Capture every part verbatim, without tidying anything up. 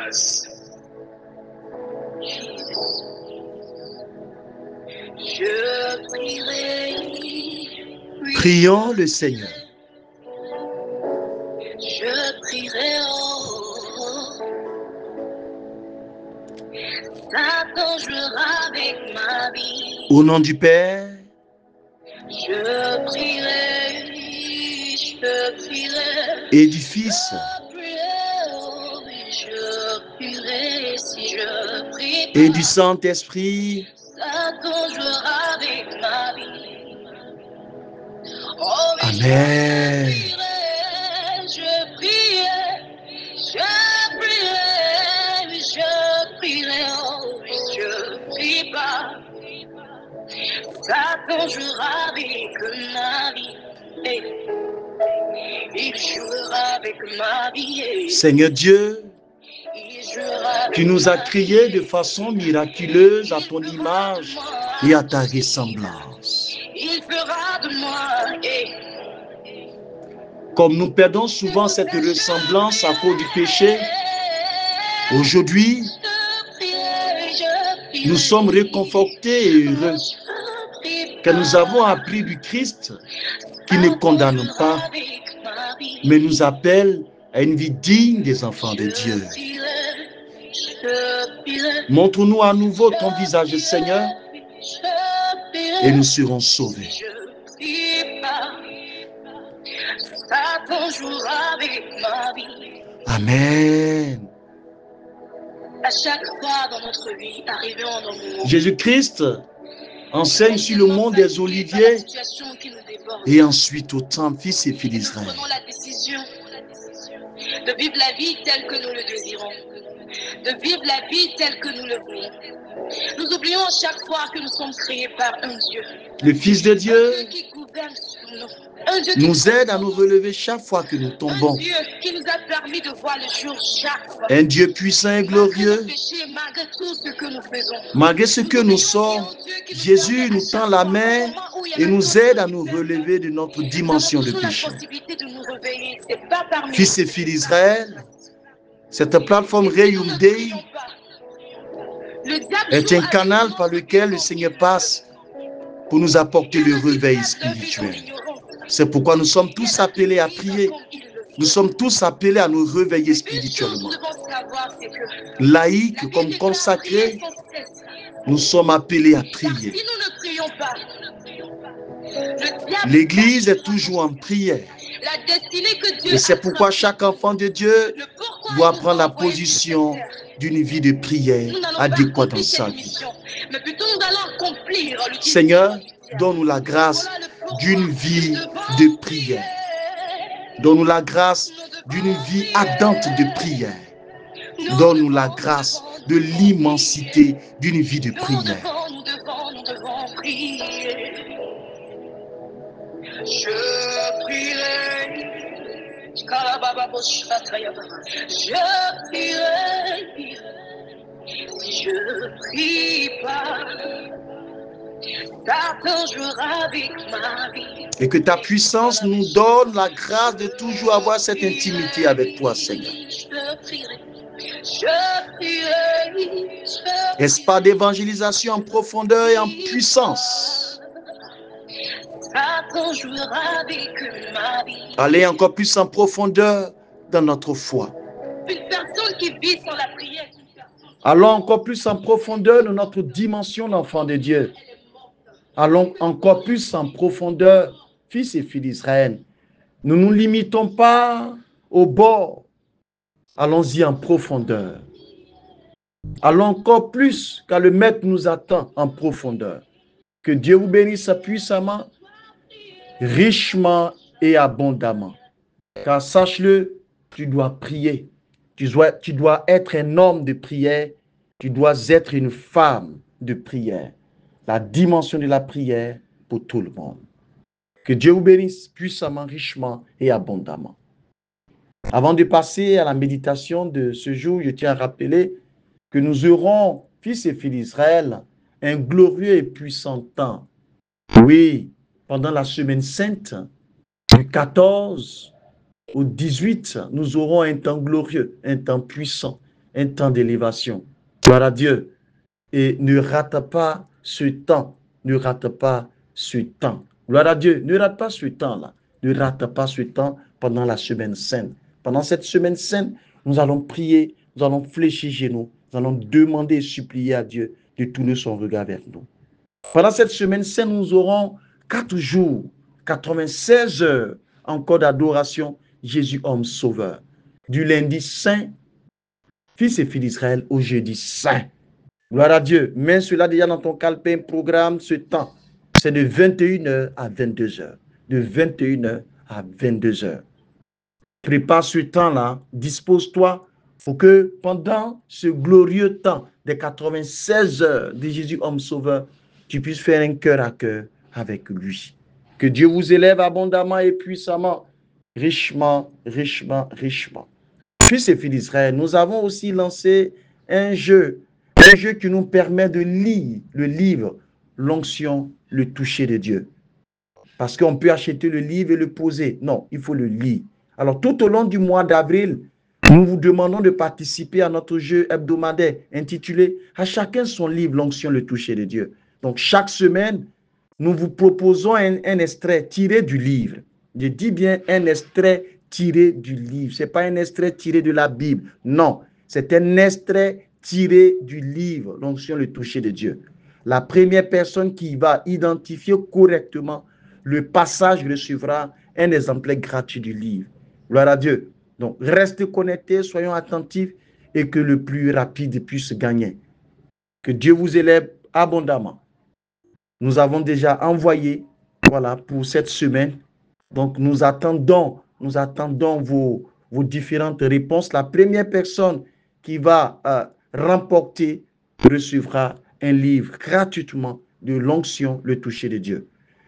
Je prierai. Prions le Seigneur. Je prierai. Oh, Satan jouera avec ma vie. Au nom du Père, Je prierai. Je prierai. et du Fils, Je prierai. Oh, je prierai. Si je prie et du pas, Saint-Esprit. Satan jouera avec ma vie. Oh, mais Amen. je prierai, je prierai, je prierai, oui, je prierai, oh, oui, je prie pas. Satan jouera avec ma vie. Hey. Il jouera avec ma vie. Hey. Seigneur Dieu, Il jouera avec tu nous as ma créés vie. de façon miraculeuse à ton image et à ta ressemblance. Il fera de moi. Hey. Comme nous perdons souvent cette ressemblance à cause du péché, aujourd'hui, nous sommes réconfortés et heureux que nous avons appris du Christ qui ne condamne pas, mais nous appelle à une vie digne des enfants de Dieu. Montre-nous à nouveau ton visage, Seigneur, et nous serons sauvés. Amen. À chaque fois dans notre vie, arrivons dans le moment. Jésus-Christ enseigne sur le mont des Oliviers et ensuite au temple, fils et filles d'Israël. Prenons la décision de vivre la vie telle que nous le désirons, de vivre la vie telle que nous le voulons. Nous oublions à chaque fois que nous sommes créés par un Dieu. Le Fils de Dieu Un Dieu qui gouverne sur nous. Un Dieu qui nous aide à nous relever chaque fois que nous Un tombons. Dieu qui nous a permis de voir le jour chaque fois. Un Dieu puissant et Malgré glorieux, le péché, malgré tout ce que nous faisons. malgré ce que nous sommes, Jésus nous tend la main et nous aide à nous relever de notre dimension de Nous avons péché. la possibilité de nous réveiller. C'est pas parmi Fils et filles d'Israël, cette plateforme nous. Et si nous Reum ne Dei prions pas, le diable est joue un avec canal nous. par lequel le Seigneur passe pour nous apporter le réveil spirituel. C'est pourquoi nous sommes tous appelés à prier. Nous sommes tous appelés à nous réveiller Une chose spirituellement. nous devons savoir, c'est que Laïcs la comme Bible consacrés, dit sans cesse. nous sommes appelés à Car prier. si nous ne prions pas, le diable L'Église est toujours en prière. la destinée que Dieu Et c'est a pourquoi tracée, chaque enfant de Dieu le pourquoi doit il nous prendre a la envoyés sur position cette terre. d'une vie de prière Nous n'allons pas adéquate dans accomplir sa cette vie. mission, mais plutôt nous allons accomplir l'utilité Seigneur, du diable. donne-nous la grâce Voilà le pourquoi d'une nous vie devons de prier. prière. Donne-nous la grâce Nous d'une devons vie prier. ardente de prière. Nous Donne-nous la devons, grâce nous de devons l'immensité d'une vie de Nous prière. devons, nous devons, nous devons prier. Je prierai. Je prierai. Si je prie pas, Satan jouera avec ma vie. Et que ta puissance nous donne la grâce de toujours avoir cette intimité avec toi, Seigneur. Je prierai. Je prierai. Je Espace d'évangélisation en profondeur et en puissance. Satan jouera avec ma vie. Aller encore plus en profondeur dans notre foi. Une personne qui vit sans la prière. est une personne Allons encore plus en profondeur dans notre dimension d'enfant de Dieu. Allons encore plus en profondeur, fils et filles d'Israël. Ne nous limitons pas au bord. Allons-y en profondeur. Allons encore plus car le Maître nous attend en profondeur. Que Dieu vous bénisse puissamment, richement et abondamment. Car sache-le, tu dois prier. Tu dois, tu dois être un homme de prière. Tu dois être une femme de prière. La dimension de la prière pour tout le monde. Que Dieu vous bénisse puissamment, richement et abondamment. Avant de passer à la méditation de ce jour, je tiens à rappeler que nous aurons, fils et filles d'Israël, un glorieux et puissant temps. Oui, pendant la semaine sainte, du quatorze au dix-huit, nous aurons un temps glorieux, un temps puissant, un temps d'élévation. Gloire à Dieu. Et ne rate pas ce temps. Ne rate pas ce temps. Gloire à Dieu. Ne rate pas ce temps-là. Ne rate pas ce temps pendant la semaine sainte. Pendant cette semaine sainte, nous allons prier, nous allons fléchir chez nous, nous allons demander et supplier à Dieu de tourner son regard vers nous. Pendant cette semaine sainte, nous aurons quatre jours, quatre-vingt-seize heures encore d'adoration, Jésus homme sauveur. Du lundi saint, fils et filles d'Israël, au jeudi saint. Gloire à Dieu. Mets cela déjà dans ton calepin, programme ce temps. C'est de vingt et une heures à vingt-deux heures. De vingt et une heures à vingt-deux heures. Prépare ce temps-là, dispose-toi pour que pendant ce glorieux temps des quatre-vingt-seize heures de Jésus homme sauveur, tu puisses faire un cœur à cœur avec lui. Que Dieu vous élève abondamment et puissamment, richement, richement, richement. Fils et filles d'Israël, nous avons aussi lancé un jeu, un jeu qui nous permet de lire le livre, l'onction, le toucher de Dieu. Parce qu'on peut acheter le livre et le poser. Non, il faut le lire. Alors, tout au long du mois d'avril, nous vous demandons de participer à notre jeu hebdomadaire intitulé « À chacun son livre, l'onction, le toucher de Dieu ». Donc, chaque semaine, nous vous proposons un, un extrait tiré du livre. Je dis bien un extrait tiré du livre. Ce n'est pas un extrait tiré de la Bible. Non, c'est un extrait tiré du livre, l'onction, le toucher de Dieu. La première personne qui va identifier correctement le passage recevra un exemplaire gratuit du livre. Gloire à Dieu. Donc, restez connectés, soyons attentifs et que le plus rapide puisse gagner. Que Dieu vous élève abondamment. Nous avons déjà envoyé, voilà, pour cette semaine. Donc, nous attendons, nous attendons vos, vos différentes réponses. La première personne qui va euh, remporter recevra un livre gratuitement de l'onction, le toucher de Dieu.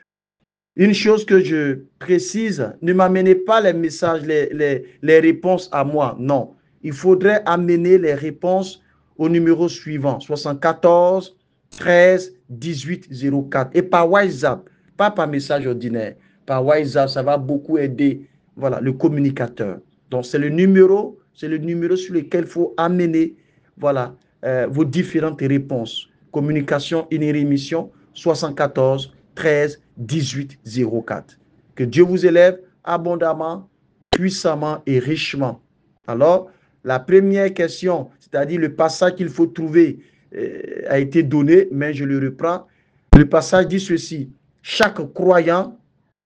Une chose que je précise, ne m'amenez pas les messages, les, les, les réponses à moi. Non, il faudrait amener les réponses au numéro suivant, soixante-quatorze, treize, dix-huit, zéro quatre. Et par WhatsApp, pas par message ordinaire. Par WhatsApp, ça va beaucoup aider, voilà, le communicateur. Donc, c'est le numéro, c'est le numéro sur lequel il faut amener, voilà, euh, vos différentes réponses. Communication, une émission, soixante-quatorze, treize, dix-huit, zéro quatre. Que Dieu vous élève abondamment, puissamment et richement. Alors, la première question, c'est-à-dire le passage qu'il faut trouver, euh, a été donné, mais je le reprends. Le passage dit ceci: chaque croyant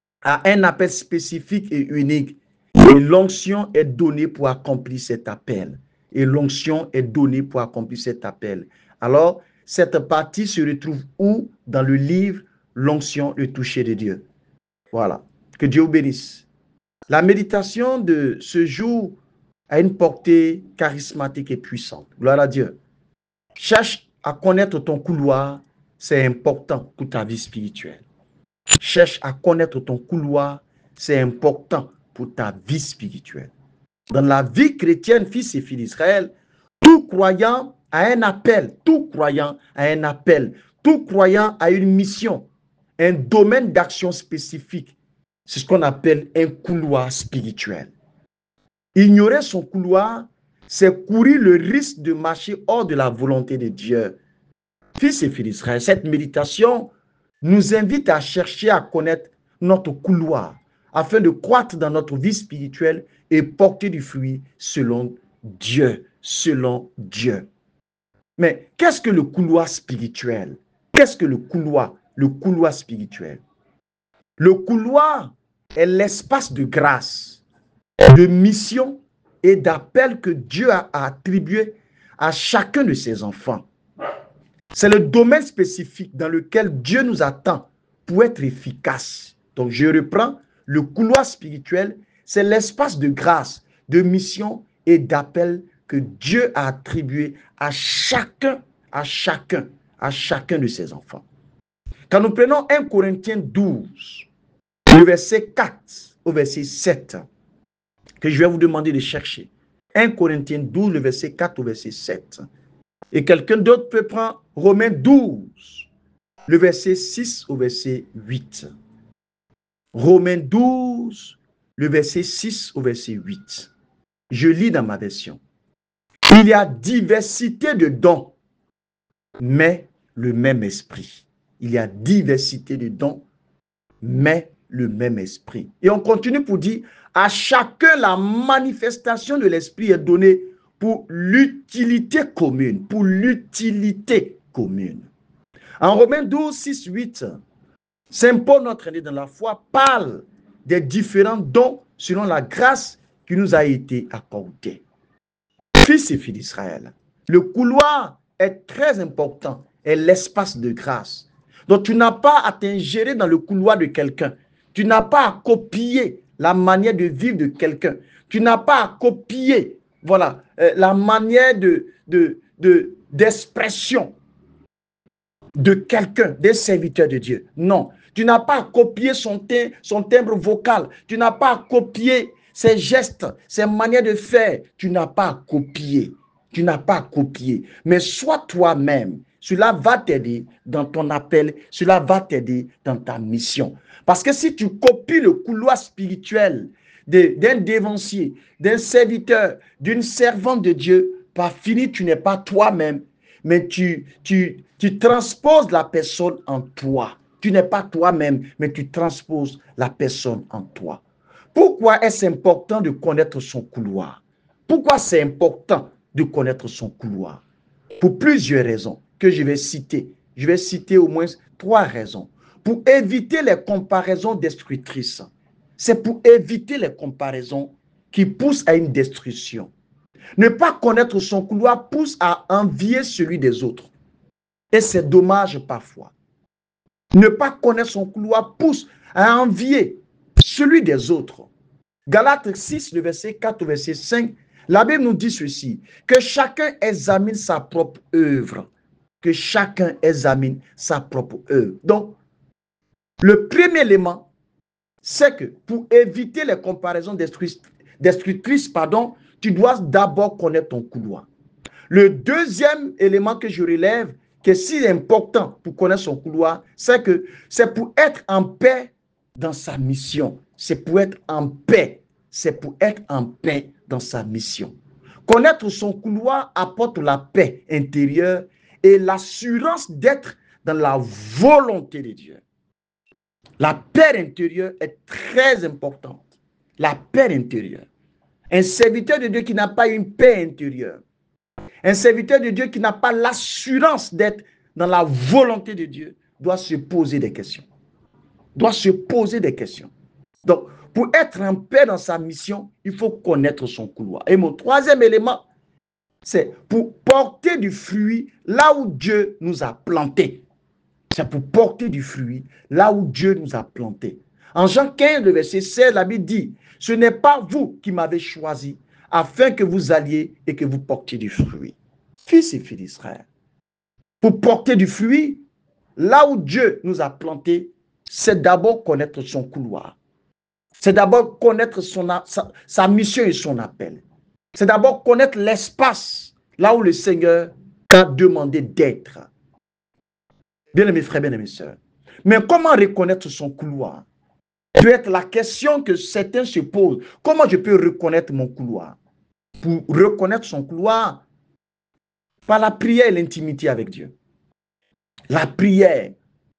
a un appel spécifique et unique. Et l'onction est donnée pour accomplir cet appel. Et l'onction est donnée pour accomplir cet appel. Alors, cette partie se retrouve où? Dans le livre l'onction, le toucher de Dieu. Voilà. Que Dieu vous bénisse. La méditation de ce jour a une portée charismatique et puissante. Gloire à Dieu. Cherche à connaître ton couloir, c'est important pour ta vie spirituelle. Cherche à connaître ton couloir, c'est important pour ta vie spirituelle. Dans la vie chrétienne, fils et filles d'Israël, tout croyant a un appel, tout croyant a un appel, tout croyant a une mission, un domaine d'action spécifique. C'est ce qu'on appelle un couloir spirituel. Ignorer son couloir, c'est courir le risque de marcher hors de la volonté de Dieu. Fils et filles d'Israël, cette méditation nous invite à chercher à connaître notre couloir afin de croître dans notre vie spirituelle et porter du fruit selon Dieu, selon Dieu. Mais qu'est-ce que le couloir spirituel? Qu'est-ce que le couloir, le couloir spirituel? Le couloir est l'espace de grâce, de mission et d'appel que Dieu a attribué à chacun de ses enfants. C'est le domaine spécifique dans lequel Dieu nous attend pour être efficace. Donc, je reprends, le couloir spirituel, c'est l'espace de grâce, de mission et d'appel que Dieu a attribué à chacun, à chacun, à chacun de ses enfants. Quand nous prenons un Corinthiens douze, le verset quatre au verset sept, que je vais vous demander de chercher. un Corinthiens douze, le verset quatre au verset sept. Et quelqu'un d'autre peut prendre Romains douze, le verset six au verset huit. Romains douze, le verset six au verset huit. Je lis dans ma version. Il y a diversité de dons, mais le même esprit. Il y a diversité de dons, mais le même esprit. Et on continue pour dire, à chacun la manifestation de l'esprit est donnée pour l'utilité commune, pour l'utilité commune. En Romains douze, six, huit, Saint Paul, notre aîné dans la foi, parle des différents dons selon la grâce qui nous a été accordée. Fils et filles d'Israël, le couloir est très important, est l'espace de grâce. Donc tu n'as pas à t'ingérer dans le couloir de quelqu'un. Tu n'as pas à copier la manière de vivre de quelqu'un. Tu n'as pas à copier, voilà, euh, la manière de, de, de, d'expression de quelqu'un, des serviteurs de Dieu. Non, tu n'as pas à copier son, tim son timbre vocal. Tu n'as pas à copier ses gestes, ses manières de faire. Tu n'as pas à copier. Tu n'as pas à copier. Mais sois toi-même. Cela va t'aider dans ton appel. Cela va t'aider dans ta mission. Parce que si tu copies le couloir spirituel d'un dévancier, d'un serviteur, d'une servante de Dieu, par fini, tu n'es pas toi-même, mais tu, tu, tu transposes la personne en toi. Tu n'es pas toi-même, mais tu transposes la personne en toi. Pourquoi est-ce important de connaître son couloir? Pourquoi c'est important de connaître son couloir? Pour plusieurs raisons que je vais citer. Je vais citer au moins trois raisons. Pour éviter les comparaisons destructrices. C'est pour éviter les comparaisons qui poussent à une destruction. Ne pas connaître son couloir pousse à envier celui des autres. Et c'est dommage parfois. Ne pas connaître son couloir pousse à envier celui des autres. Galates six, le verset quatre, le verset cinq, la Bible nous dit ceci, que chacun examine sa propre œuvre. Que chacun examine sa propre œuvre. Donc, le premier élément, c'est que pour éviter les comparaisons destructrices, pardon, tu dois d'abord connaître ton couloir. Le deuxième élément que je relève, qui est si important pour connaître son couloir, c'est que c'est pour être en paix dans sa mission. C'est pour être en paix. C'est pour être en paix dans sa mission. Connaître son couloir apporte la paix intérieure et l'assurance d'être dans la volonté de Dieu. La paix intérieure est très importante. La paix intérieure. Un serviteur de Dieu qui n'a pas une paix intérieure, un serviteur de Dieu qui n'a pas l'assurance d'être dans la volonté de Dieu, doit se poser des questions. Doit se poser des questions. Donc, pour être en paix dans sa mission, il faut connaître son couloir. Et mon troisième élément, c'est pour porter du fruit là où Dieu nous a plantés. C'est pour porter du fruit là où Dieu nous a plantés. En Jean quinze, le verset seize, la Bible dit, « Ce n'est pas vous qui m'avez choisi, afin que vous alliez et que vous portiez du fruit. » Fils et filles d'Israël, pour porter du fruit, là où Dieu nous a plantés, c'est d'abord connaître son couloir. C'est d'abord connaître son, sa, sa mission et son appel. C'est d'abord connaître l'espace, là où le Seigneur t'a demandé d'être. Bien-aimés frères, bien-aimés sœurs. Mais comment reconnaître son couloir? Peut être la question que certains se posent. Comment je peux reconnaître mon couloir? Pour reconnaître son couloir, par la prière et l'intimité avec Dieu. La prière.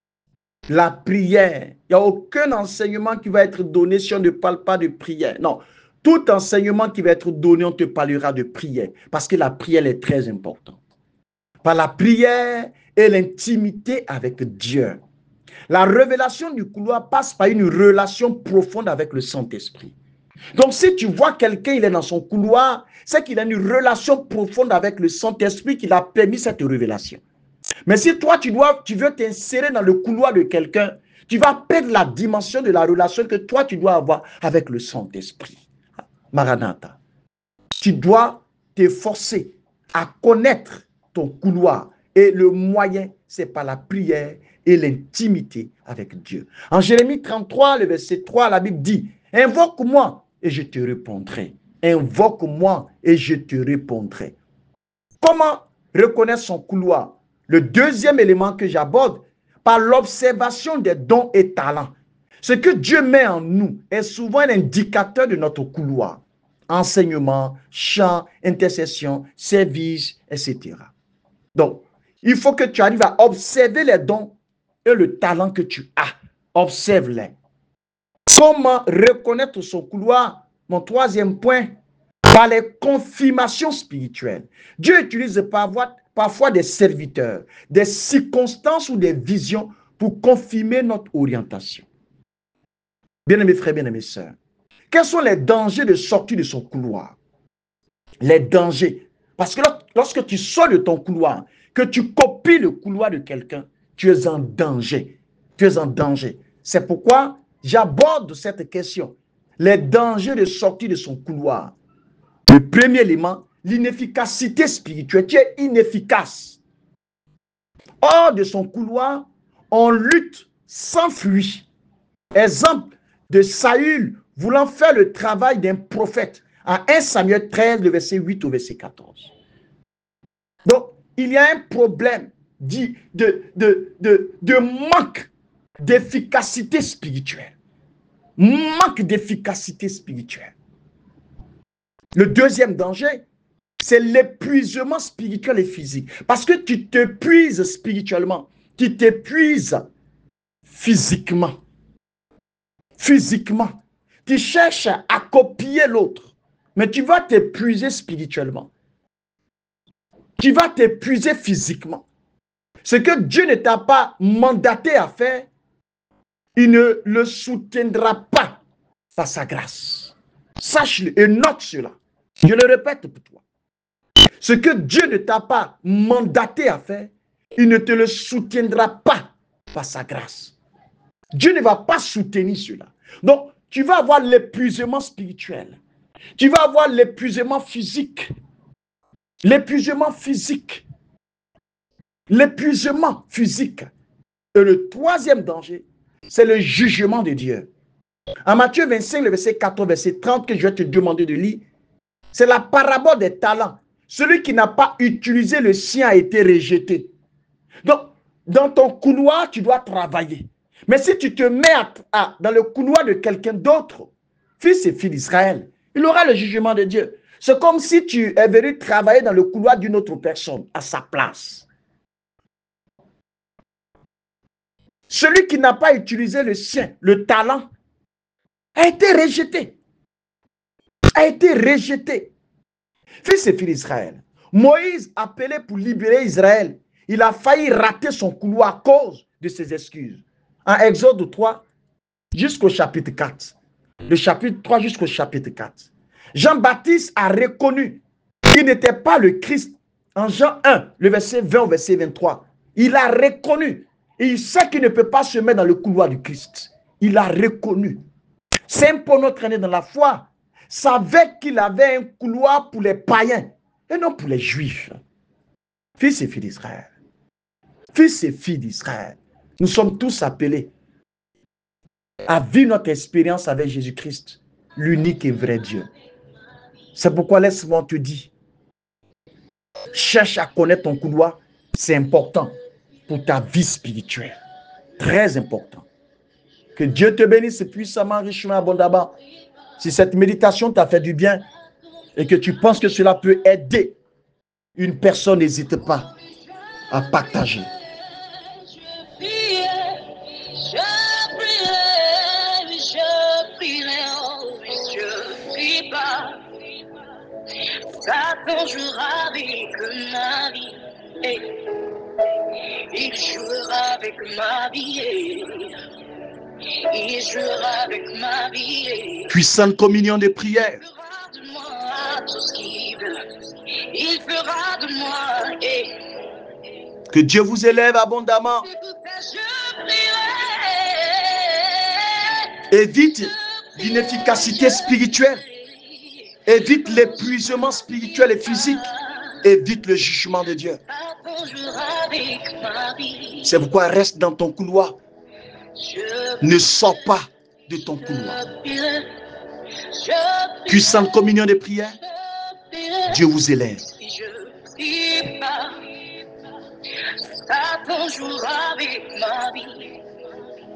La prière. Il n'y a aucun enseignement qui va être donné si on ne parle pas de prière. Non. Tout enseignement qui va être donné, on te parlera de prière. Parce que la prière est très importante. Par la prière et l'intimité avec Dieu. La révélation du couloir passe par une relation profonde avec le Saint-Esprit. Donc, si tu vois quelqu'un, il est dans son couloir, c'est qu'il a une relation profonde avec le Saint-Esprit qui l'a permis cette révélation. Mais si toi, tu, dois, tu veux t'insérer dans le couloir de quelqu'un, tu vas perdre la dimension de la relation que toi, tu dois avoir avec le Saint-Esprit. Maranatha. Tu dois t'efforcer à connaître ton couloir. Et le moyen, c'est par la prière et l'intimité avec Dieu. En Jérémie trente-trois, le verset trois, la Bible dit, « Invoque-moi et je te répondrai. Invoque-moi et je te répondrai. » Comment reconnaître son couloir? Le deuxième élément que j'aborde, par l'observation des dons et talents. Ce que Dieu met en nous est souvent un indicateur de notre couloir. enseignement, chant, intercession, service, et cetera. Donc, il faut que tu arrives à observer les dons et le talent que tu as. Observe-les. Comment reconnaître son couloir? Mon troisième point, par les confirmations spirituelles. Dieu utilise parfois, parfois des serviteurs, des circonstances ou des visions pour confirmer notre orientation. Bien-aimés frères, bien-aimés sœurs, quels sont les dangers de sortir de son couloir? Les dangers. Parce que lorsque tu sors de ton couloir, que tu copies le couloir de quelqu'un, tu es en danger. Tu es en danger. C'est pourquoi j'aborde cette question. Les dangers de sortir de son couloir. Le premier élément, l'inefficacité spirituelle. Tu es inefficace. Hors de son couloir, on lutte sans fuir. Exemple de Saül voulant faire le travail d'un prophète. En premier Samuel treize, le verset huit au verset quatorze. Donc, il y a un problème de, de, de, de, de manque d'efficacité spirituelle. Manque d'efficacité spirituelle. Le deuxième danger, c'est l'épuisement spirituel et physique. Parce que tu t'épuises spirituellement, tu t'épuises physiquement. Physiquement. Tu cherches à copier l'autre, mais tu vas t'épuiser spirituellement. Tu vas t'épuiser physiquement. Ce que Dieu ne t'a pas mandaté à faire, il ne le soutiendra pas par sa grâce. Sache-le et note cela. Je le répète pour toi. Ce que Dieu ne t'a pas mandaté à faire, il ne te le soutiendra pas par sa grâce. Dieu ne va pas soutenir cela. Donc, tu vas avoir l'épuisement spirituel. Tu vas avoir l'épuisement physique. L'épuisement physique. L'épuisement physique. Et le troisième danger, c'est le jugement de Dieu. En Matthieu vingt-cinq, le verset quatorze, verset trente, que je vais te demander de lire, c'est la parabole des talents. Celui qui n'a pas utilisé le sien a été rejeté. Donc, dans ton couloir, tu dois travailler. Mais si tu te mets à, à, dans le couloir de quelqu'un d'autre, fils et filles d'Israël, il aura le jugement de Dieu. C'est comme si tu es venu travailler dans le couloir d'une autre personne, à sa place. Celui qui n'a pas utilisé le sien, le talent, a été rejeté. A été rejeté. Fils et filles d'Israël, Moïse, appelé pour libérer Israël, il a failli rater son couloir à cause de ses excuses. En Exode trois jusqu'au chapitre quatre. Le chapitre trois jusqu'au chapitre quatre. Jean-Baptiste a reconnu qu'il n'était pas le Christ. En Jean un, le verset vingt au verset vingt-trois. Il a reconnu. Et il sait qu'il ne peut pas se mettre dans le couloir du Christ. Il a reconnu. Saint Paul, notre aîné dans la foi, savait qu'il avait un couloir pour les païens et non pour les juifs. Fils et filles d'Israël. Fils et filles d'Israël. Nous sommes tous appelés à vivre notre expérience avec Jésus-Christ, l'unique et vrai Dieu. C'est pourquoi laisse-moi te dire, cherche à connaître ton couloir, c'est important pour ta vie spirituelle. Très important. Que Dieu te bénisse puissamment, richement, abondamment. Si cette méditation t'a fait du bien et que tu penses que cela peut aider une personne, n'hésite pas à partager. Satan jouera avec ma vie, hey. Il jouera avec ma vie, hey. Il jouera avec ma vie, hey. Puissante communion de prière. Il fera de moi tout ce qu'il veut. Il fera de moi, hey. Que Dieu vous élève abondamment. Évite l'inefficacité spirituelle. Évite l'épuisement spirituel et physique. Évite le jugement de Dieu. C'est pourquoi reste dans ton couloir. Ne sors pas de ton couloir. Puissante communion de prière. Dieu vous élève. Satan jouera avec ma vie.